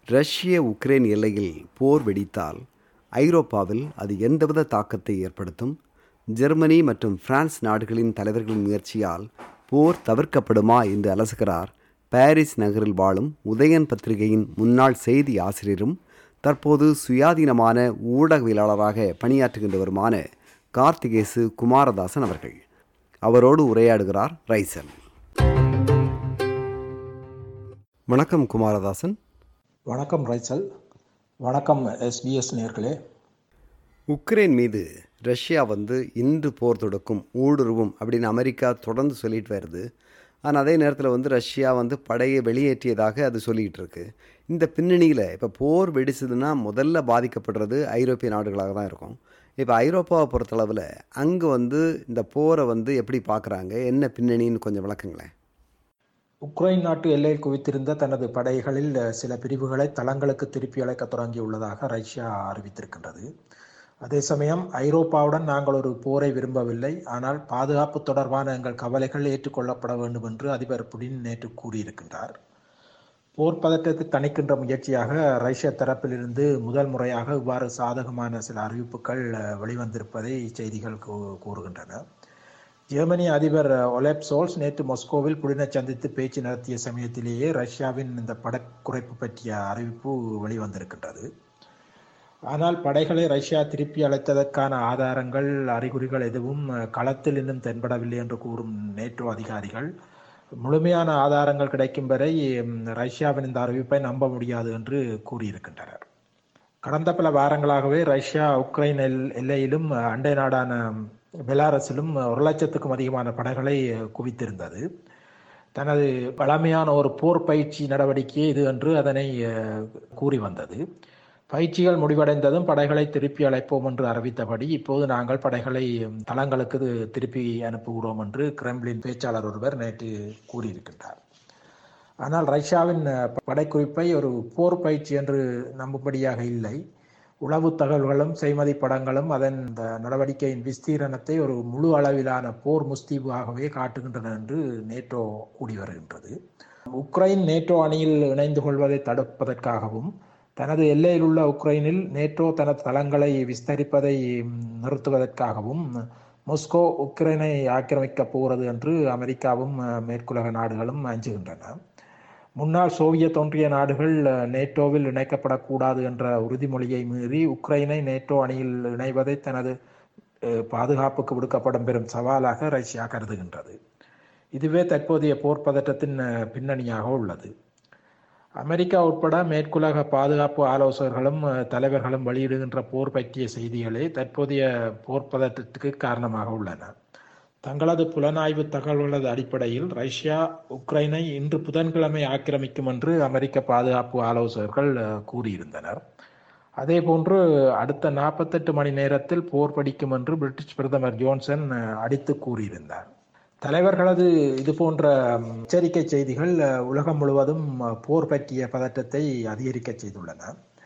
ரஷ்ய உக்ரைன் எல்லையில் போர் வெடித்தால் ஐரோப்பாவில் அது எந்தவித தாக்கத்தை ஏற்படுத்தும்? ஜெர்மனி மற்றும் பிரான்ஸ் நாடுகளின் தலைவர்களின் முயற்சியால் போர் தவிர்க்கப்படுமா என்று அலசுகிறார் பாரிஸ் நகரில் வாழும் உதயன் பத்திரிகையின் முன்னாள் செய்தி ஆசிரியரும் தற்போது சுயாதீனமான ஊடகவியலாளராக பணியாற்றுகின்றவருமான கார்த்திகேசு குமாரதாசன் அவர்கள். அவரோடு உரையாடுகிறார் ரைசல். வணக்கம் குமாரதாசன். வணக்கம் ரைசல். வணக்கம் SBS நேயர்களே. உக்ரைன் மீது ரஷ்யா இன்று போர் தொடுக்கும் ஊடுருவும் அப்படின்னு அமெரிக்கா தொடர்ந்து சொல்லிட்டு வருது. ஆனால் அதே நேரத்தில் ரஷ்யா படையை வெளியேற்றியதாக அது சொல்லிகிட்டு இருக்கு. இந்த பின்னணியில் இப்போ போர் வெடிச்சதுன்னா முதல்ல பாதிக்கப்படுறது ஐரோப்பிய நாடுகளாக தான் இருக்கும். இப்போ ஐரோப்பாவை பொறுத்தளவில் அங்கே இந்த போரை எப்படி பார்க்குறாங்க, என்ன பின்னணின்னு கொஞ்சம் விளக்குங்களேன். உக்ரைன் நாட்டு எல்லையில் குவித்திருந்த தனது படைகளில் சில பிரிவுகளை தளங்களுக்கு திருப்பி அழைக்க தொடங்கியுள்ளதாக ரஷ்யா அறிவித்திருக்கின்றது. அதே சமயம் ஐரோப்பாவுடன் நாங்கள் ஒரு போரை விரும்பவில்லை, ஆனால் பாதுகாப்பு தொடர்பான எங்கள் கவலைகள் ஏற்றுக்கொள்ளப்பட வேண்டும் என்று அதிபர் புடின் நேற்று கூறியிருக்கின்றார். போர் பதற்றத்தை தணிக்கின்ற முயற்சியாக ரஷ்ய தரப்பிலிருந்து முதல் முறையாக இவ்வாறு சாதகமான சில அறிவிப்புகள் வெளிவந்திருப்பதை செய்திகள் கூறுகின்றன. ஜெர்மனி அதிபர் ஒலெப் சோல்ஸ் நேற்று மாஸ்கோவில் புடினை சந்தித்து பேச்சு நடத்திய சமயத்திலேயே ரஷ்யாவின் இந்த படைக்குறைப்பு பற்றிய அறிவிப்பு வெளிவந்திருக்கின்றது. ஆனால் படைகளை ரஷ்யா திருப்பி அழைத்ததற்கான ஆதாரங்கள், அறிகுறிகள் எதுவும் களத்தில் இன்னும் தென்படவில்லை என்று கூறும் நேட்டோ அதிகாரிகள் முழுமையான ஆதாரங்கள் கிடைக்கும் வரை ரஷ்யாவின் இந்த அறிவிப்பை நம்ப முடியாது என்று கூறியிருக்கின்றனர். கடந்த பல வாரங்களாகவே ரஷ்யா உக்ரைன் எல்லையிலும் அண்டை நாடான பெலாரஸிலும் 1,00,000க்கும் அதிகமான படைகளை குவித்திருந்தது. தனது பழமையான ஒரு போர் பயிற்சி நடவடிக்கை இது என்று அதனை கூறி வந்தது. பயிற்சிகள் முடிவடைந்ததும் படைகளை திருப்பி அழைப்போம் என்று அறிவித்தபடி இப்போது நாங்கள் படைகளை தளங்களுக்கு திருப்பி அனுப்புகிறோம் என்று கிரெம்ளின் பேச்சாளர் ஒருவர் நேற்று கூறியிருக்கின்றார். ஆனால் ரஷ்யாவின் படைக்குறிப்பை ஒரு போர் பயிற்சி என்று நம்பும்படியாக இல்லை. உளவு தகவல்களும் செய்மதி படங்களும் அதன் நடவடிக்கையின் விஸ்தீரணத்தை ஒரு முழு அளவிலான போர் முஸ்தீபாகவே காட்டுகின்றன என்று நேட்டோ கூடி வருகின்றது. உக்ரைன் நேட்டோ அணியில் இணைந்து கொள்வதை தடுப்பதற்காகவும் தனது எல்லையில் உள்ள உக்ரைனில் நேட்டோ தனது தளங்களை விஸ்தரிப்பதை நிறுத்துவதற்காகவும் மாஸ்கோ உக்ரைனை ஆக்கிரமிக்கப் போகிறது என்று அமெரிக்காவும் மேற்குலக நாடுகளும் அஞ்சுகின்றன. முன்னாள் சோவியத் ஒன்றிய நாடுகள் நேட்டோவில் இணைக்கப்படக்கூடாது என்ற உறுதிமொழியை மீறி உக்ரைனை நேட்டோ அணியில் இணைவதை தனது பாதுகாப்புக்கு விடுக்கப்படும் பெரும் சவாலாக ரஷ்யா கருதுகின்றது. இதுவே தற்போதைய போர் பதற்றத்தின் பின்னணியாக உள்ளது. அமெரிக்கா உட்பட மேற்குலக பாதுகாப்பு ஆலோசகர்களும் தலைவர்களும் வெளியிடுகின்ற போர் பற்றிய செய்திகளே தற்போதைய போர் பதற்றத்துக்கு காரணமாக உள்ளன. தங்களது புலனாய்வு தகவல்களது அடிப்படையில் ரஷ்யா உக்ரைனை இன்று புதன்கிழமை ஆக்கிரமிக்கும் என்று அமெரிக்க பாதுகாப்பு ஆலோசகர்கள் கூறியிருந்தனர். அதே போன்று அடுத்த 48 மணி நேரத்தில் போர் படிக்கும் என்று பிரிட்டிஷ் பிரதமர் ஜோன்சன் அடித்து கூறியிருந்தார். தலைவர்களது இது போன்ற எச்சரிக்கை செய்திகள் உலகம் முழுவதும் போர் பற்றிய பதற்றத்தை அதிகரிக்க செய்துள்ளன.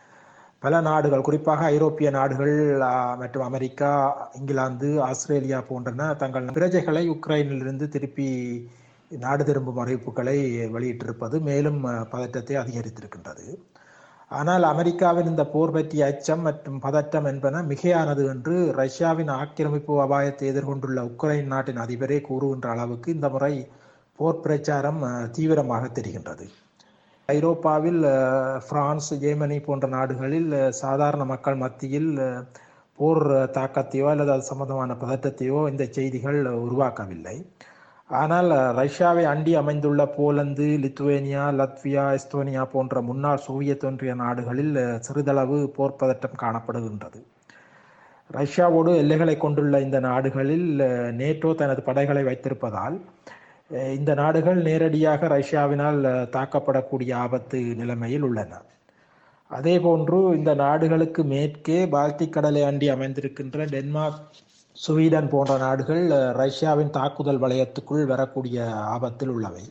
பல நாடுகள், குறிப்பாக ஐரோப்பிய நாடுகள் மற்றும் அமெரிக்கா, இங்கிலாந்து, ஆஸ்திரேலியா போன்றன தங்கள் பிரஜைகளை உக்ரைனிலிருந்து திருப்பி நாடு திரும்பும் அறிவிப்புகளை வெளியிட்டிருப்பது மேலும் பதற்றத்தை அதிகரித்திருக்கின்றது. ஆனால் அமெரிக்காவின் இந்த போர் பற்றிய அச்சம் மற்றும் பதற்றம் என்பன மிகையானது என்று ரஷ்யாவின் ஆக்கிரமிப்பு அபாயத்தை எதிர்கொண்டுள்ள உக்ரைன் நாட்டின் அதிபரே கூறுகின்ற அளவுக்கு இந்த முறை போர் பிரச்சாரம் தீவிரமாக தெரிகின்றது. ஐரோப்பாவில் பிரான்ஸ், ஜெர்மனி போன்ற நாடுகளில் சாதாரண மக்கள் மத்தியில் போர் தாக்கத்தையோ அல்லது அது சம்பந்தமான பதற்றத்தையோ இந்த செய்திகள் உருவாக்கவில்லை. ஆனால் ரஷ்யாவை அண்டி அமைந்துள்ள போலந்து, லித்துவேனியா, லத்வியா, எஸ்தோனியா போன்ற முன்னாள் சோவியத் ஒன்றிய நாடுகளில் சிறிதளவு போர் பதற்றம் காணப்படுகின்றது. ரஷ்யாவோடு எல்லைகளை கொண்டுள்ள இந்த நாடுகளில் நேட்டோ தனது படைகளை வைத்திருப்பதால் இந்த நாடுகள் நேரடியாக ரஷ்யாவினால் தாக்கப்படக்கூடிய ஆபத்து நிலைமையில் உள்ளன. அதே போன்று இந்த நாடுகளுக்கு மேற்கே பால்டிக் கடலை அண்டி அமைந்திருக்கின்ற டென்மார்க், ஸ்வீடன் போன்ற நாடுகள் ரஷ்யாவின் தாக்குதல் வலயத்துக்குள் வரக்கூடிய ஆபத்தில் உள்ளவை.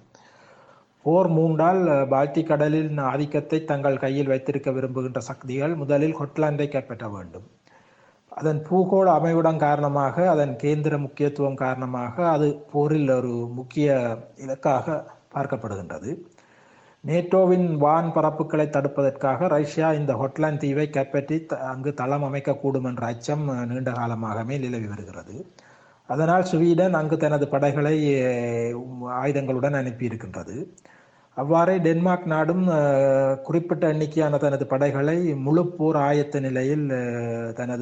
போர் மூண்டால் பால்டிக் கடலின் ஆதிக்கத்தை தங்கள் கையில் வைத்திருக்க விரும்புகின்ற சக்திகள் முதலில் ஹொட்லாந்தை கைப்பற்ற வேண்டும். அதன் பூகோள அமைவிடம் காரணமாக, அதன் கேந்திர முக்கியத்துவம் காரணமாக அது போரில் ஒரு முக்கிய இலக்காக பார்க்கப்படுகின்றது. நேட்டோவின் வான் பரப்புகளை தடுப்பதற்காக ரஷ்யா இந்த ஹொட்லாந்து தீவை கைப்பற்றி அங்கு தளம் அமைக்கக்கூடும் என்ற அச்சம் நீண்ட காலமாகவே நிலவி வருகிறது. அதனால் ஸ்வீடன் அங்கு தனது படைகளை ஆயுதங்களுடன் அனுப்பியிருக்கின்றது. அவ்வாறே டென்மார்க் நாடும் குறிப்பிட்ட எண்ணிக்கையான தனது படைகளை முழு போர் ஆயத்த நிலையில் தனது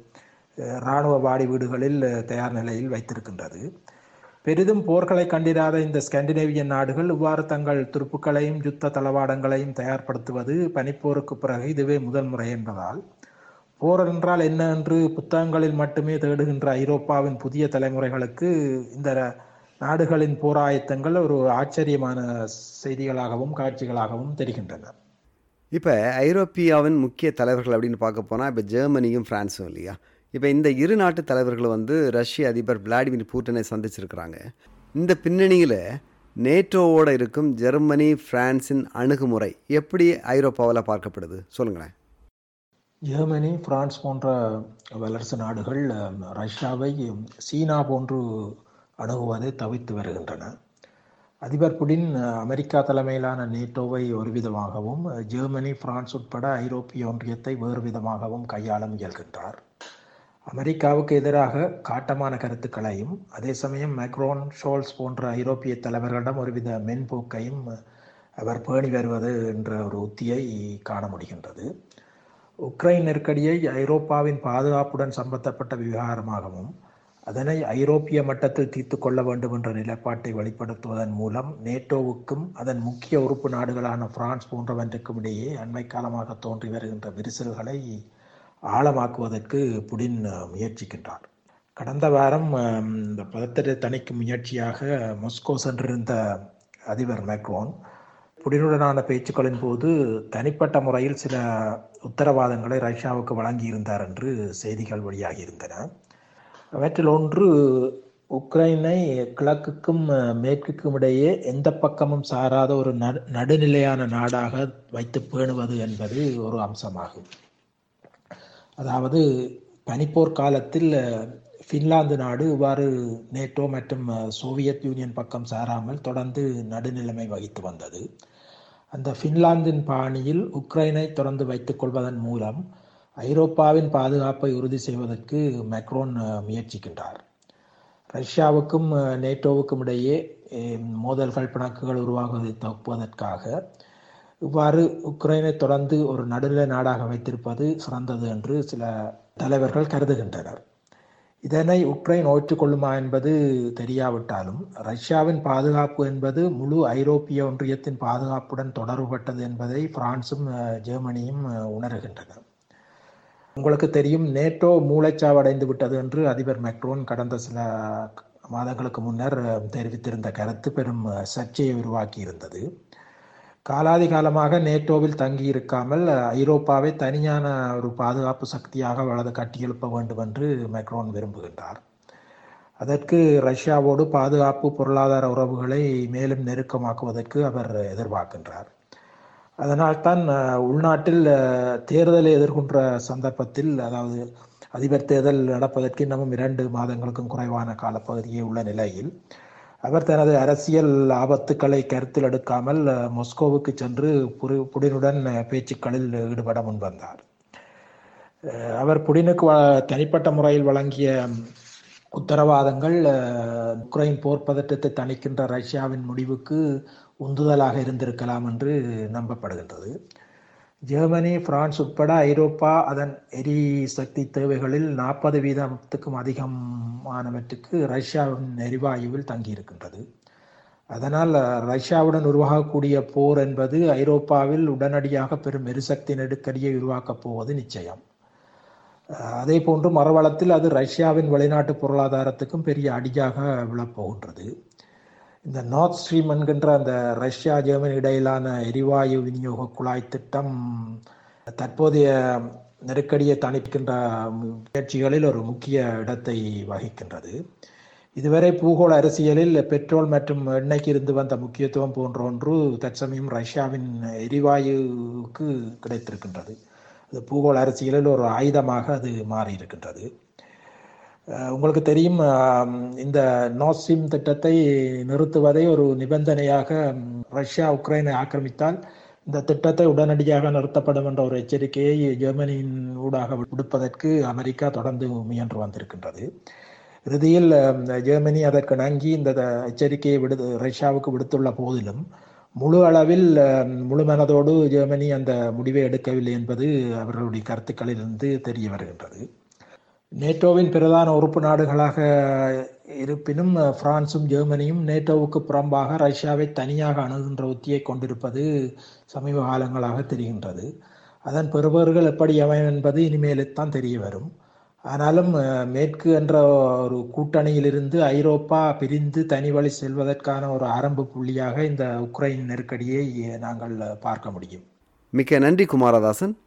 இராணுவ வாடி வீடுகளில் தயார் நிலையில் வைத்திருக்கின்றது. பெரிதும் போர்களை கண்டிராத இந்த ஸ்காண்டினேவியன் நாடுகள் இவ்வாறு தங்கள் துருப்புக்களையும் யுத்த தளவாடங்களையும் தயார்படுத்துவது பனிப்போருக்கு பிறகு இதுவே முதல் முறை என்பதால் போர் என்றால் என்ன என்று புத்தகங்களில் மட்டுமே தேடுகின்ற ஐரோப்பாவின் புதிய தலைமுறைகளுக்கு இந்த நாடுகளின் போராயத்தங்கள் ஒரு ஆச்சரியமான செய்திகளாகவும் காட்சிகளாகவும் தெரிகின்றன. இப்போ ஐரோப்பியாவின் முக்கிய தலைவர்கள் அப்படின்னு பார்க்க போனால் இப்போ ஜெர்மனியும் பிரான்ஸும் இல்லையா? இப்போ இந்த இரு நாட்டு தலைவர்கள் வந்து ரஷ்ய அதிபர் விளாடிமிர் புட்டினை சந்திச்சிருக்கிறாங்க. இந்த பின்னணியில் நேட்டோவோட இருக்கும் ஜெர்மனி பிரான்ஸின் அணுகுமுறை எப்படி ஐரோப்பாவில் பார்க்கப்படுது சொல்லுங்களேன். ஜெர்மனி, பிரான்ஸ் போன்ற வல்லரசு நாடுகள் ரஷ்யாவை சீனா போன்று அணுகுவதை தவிர்த்து வருகின்றன. அதிபர் புடின் அமெரிக்கா தலைமையிலான நேட்டோவை ஒரு விதமாகவும் ஜெர்மனி, பிரான்ஸ் உட்பட ஐரோப்பிய ஒன்றியத்தை வேறு விதமாகவும் கையாள முயல்கின்றார். அமெரிக்காவுக்கு எதிராக காட்டமான கருத்துக்களையும் அதே சமயம் மேக்ரோன், ஷோல்ஸ் போன்ற ஐரோப்பிய தலைவர்களிடம் ஒருவித மென்போக்கையும் அவர் பேணி வருவது என்ற ஒரு உத்தியை காண முடிகின்றது. உக்ரைன் நெருக்கடியை ஐரோப்பாவின் பாதுகாப்புடன் சம்பந்தப்பட்ட விவகாரமாகவும் அதனை ஐரோப்பிய மட்டத்தில் தீர்த்து கொள்ள வேண்டும் என்ற நிலைப்பாட்டை வெளிப்படுத்துவதன் மூலம் நேட்டோவுக்கும் அதன் முக்கிய உறுப்பு நாடுகளான பிரான்ஸ் போன்றவற்றுக்கும் இடையே அண்மை காலமாக தோன்றி வருகின்ற விரிசல்களை ஆழமாக்குவதற்கு புடின் முயற்சிக்கின்றார். கடந்த வாரம் இந்த பதற்றத்தை தணிக்கும் முயற்சியாக மாஸ்கோ சென்றிருந்த அதிபர் மேக்ரோன் புடினுடனான பேச்சுக்களின் போது தனிப்பட்ட முறையில் சில உத்தரவாதங்களை ரஷ்யாவுக்கு வழங்கியிருந்தார் என்று செய்திகள் வெளியாகியிருந்தன. அவற்றில் ஒன்று, உக்ரைனை கிழக்குக்கும் மேற்குக்கும் இடையே எந்த பக்கமும் சாராத ஒரு நடுநிலையான நாடாக வைத்து பேணுவது என்பது ஒரு அம்சமாகும். அதாவது பனிப்போர் காலத்தில் ஃபின்லாந்து நாடு இவ்வாறு நேட்டோ மற்றும் சோவியத் யூனியன் பக்கம் சாராமல் தொடர்ந்து நடுநிலைமை வகித்து வந்தது. அந்த ஃபின்லாந்தின் பாணியில் உக்ரைனை தொடர்ந்து வைத்துக் கொள்வதன் மூலம் ஐரோப்பாவின் பாதுகாப்பை உறுதி செய்வதற்கு மேக்ரோன் முயற்சிக்கின்றார். ரஷ்யாவுக்கும் நேட்டோவுக்கும் இடையே மோதல்கள், பிணக்குகள் உருவாகுவதை தடுப்பதற்காக இவ்வாறு உக்ரைனை தொடர்ந்து ஒரு நடுநிலை நாடாக வைத்திருப்பது சிறந்தது என்று சில தலைவர்கள் கருதுகின்றனர். இதனை உக்ரைன் ஏற்றுக்கொள்ளுமா என்பது தெரியாவிட்டாலும் ரஷ்யாவின் பாதுகாப்பு என்பது முழு ஐரோப்பிய ஒன்றியத்தின் பாதுகாப்புடன் தொடர்புபட்டது என்பதை பிரான்சும் ஜெர்மனியும் உணர்கின்றன. உங்களுக்கு தெரியும், நேட்டோ மூளைச்சாவடைந்து விட்டது என்று அதிபர் மேக்ரோன் கடந்த சில மாதங்களுக்கு முன்னர் தெரிவித்திருந்த கருத்து பெரும் சர்ச்சையை உருவாக்கி இருந்தது. காலாதி காலமாக நேட்டோவில் தங்கி இருக்காமல் ஐரோப்பாவை தனியான ஒரு பாதுகாப்பு சக்தியாக வலது கட்டியெழுப்ப வேண்டும் என்று மேக்ரோன் விரும்புகின்றார். அதற்கு ரஷ்யாவோடு பாதுகாப்பு, பொருளாதார உறவுகளை மேலும் நெருக்கமாக்குவதற்கு அவர் எதிர்பார்க்கின்றார். அதனால்தான் உள்நாட்டில் தேர்தலை எதிர்கொண்ட சந்தர்ப்பத்தில், அதாவது அதிபர் தேர்தல் நடப்பதற்கு இன்னமும் 2 மாதங்களுக்கும் குறைவான காலப்பகுதியே உள்ள நிலையில் அவர் தனது அரசியல் ஆபத்துக்களை கருத்தில் எடுக்காமல் மாஸ்கோவுக்கு சென்று புடினுடன் பேச்சுக்களில் ஈடுபட முன்வந்தார். அவர் புடினுக்கு தனிப்பட்ட முறையில் வழங்கிய உத்தரவாதங்கள் உக்ரைன் போர் பதற்றத்தை தணிக்கின்ற ரஷ்யாவின் முடிவுக்கு உந்துதலாக இருந்திருக்கலாம் என்று நம்பப்படுகின்றது. ஜெர்மனி, பிரான்ஸ் உட்பட ஐரோப்பா அதன் எரிசக்தி தேவைகளில் 40% அதிகமானவற்றுக்கு ரஷ்யாவின் எரிவாயுவில் தங்கியிருக்கின்றது. அதனால் ரஷ்யாவுடன் உருவாகக்கூடிய போர் என்பது ஐரோப்பாவில் உடனடியாக பெரும் எரிசக்தி நெருக்கடியை உருவாக்கப் போவது நிச்சயம். அதே போன்று மறுவளத்தில் அது ரஷ்யாவின் வெளிநாட்டு பொருளாதாரத்துக்கும் பெரிய அடியாக விழப்போகின்றது. இந்த நார்த் ஸ்ட்ரீம் என்கின்ற அந்த ரஷ்யா ஜெர்மனி இடையிலான எரிவாயு விநியோக குழாய் திட்டம் தற்போதைய நெருக்கடியை தணிக்கின்ற முயற்சிகளில் ஒரு முக்கிய இடத்தை வகிக்கின்றது. இதுவரை பூகோள அரசியலில் பெட்ரோல் மற்றும் எண்ணெய்க்கு இருந்து வந்த முக்கியத்துவம் போன்ற ஒன்று தற்சமயம் ரஷ்யாவின் எரிவாயுவுக்கு கிடைத்திருக்கின்றது. அது பூகோள அரசியலில் ஒரு ஆயுதமாக அது மாறியிருக்கின்றது. உங்களுக்கு தெரியும், இந்த நார்த் ஸ்ட்ரீம் திட்டத்தை நிறுத்துவதை ஒரு நிபந்தனையாக ரஷ்யா உக்ரைனை ஆக்கிரமித்தால் இந்த திட்டத்தை உடனடியாக நிறுத்தப்படும் என்ற ஒரு எச்சரிக்கையை ஜெர்மனியின் ஊடாக விடுப்பதற்கு அமெரிக்கா தொடர்ந்து முயன்று வந்திருக்கின்றது. இறுதியில் ஜெர்மனி அதற்கு இணங்கி இந்த எச்சரிக்கையை ரஷ்யாவுக்கு விடுத்துள்ள போதிலும் முழு அளவில் முழு மனதோடு ஜெர்மனி அந்த முடிவை எடுக்கவில்லை என்பது அவர்களுடைய கருத்துக்களிலிருந்து தெரிய வருகின்றது. நேட்டோவின் பிரதான உறுப்பு நாடுகளாக இருப்பினும் பிரான்சும் ஜெர்மனியும் நேட்டோவுக்கு புறம்பாக ரஷ்யாவை தனியாக அணுகின்ற உத்தியை கொண்டிருப்பது சமீப காலங்களாக தெரிகின்றது. அதன் பெறுபவர்கள் எப்படி அமையும் என்பது இனிமேல்தான் தெரிய வரும். ஆனாலும் மேற்கு என்ற ஒரு கூட்டணியிலிருந்து ஐரோப்பா பிரிந்து தனி வழி செல்வதற்கான ஒரு ஆரம்ப புள்ளியாக இந்த உக்ரைன் நெருக்கடியை நாங்கள் பார்க்க முடியும். மிக்க நன்றி குமாரதாசன்.